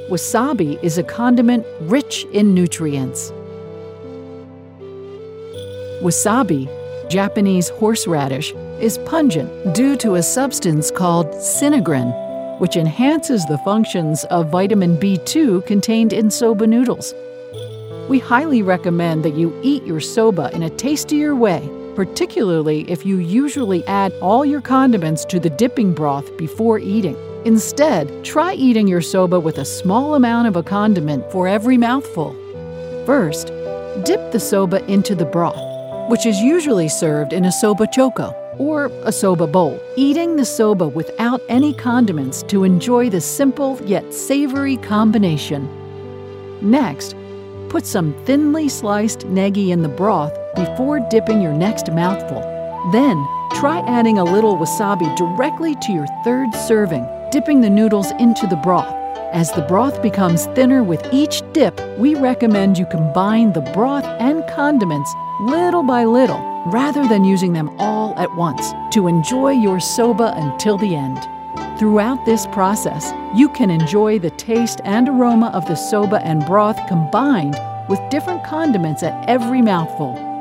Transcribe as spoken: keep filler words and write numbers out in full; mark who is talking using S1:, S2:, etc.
S1: Wasabi is a condiment rich in nutrients. Wasabi, Japanese horseradish, is pungent due to a substance called sinigrin, which enhances the functions of vitamin B two contained in soba noodles. We highly recommend that you eat your soba in a tastier way, particularly if you usually add all your condiments to the dipping broth before eating. Instead, try eating your soba with a small amount of a condiment for every mouthful. First, dip the soba into the broth, which is usually served in a soba choco or a soba bowl. Eating the soba without any condiments to enjoy the simple yet savory combination. Next, put some thinly sliced negi in the broth before dipping your next mouthful. Then, try adding a little wasabi directly to your third serving, dipping the noodles into the broth. As the broth becomes thinner with each dip, we recommend you combine the broth and condiments little by little, rather than using them all at once, to enjoy your soba until the end. Throughout this process, you can enjoy the taste and aroma of the soba and broth combined with different condiments at every mouthful.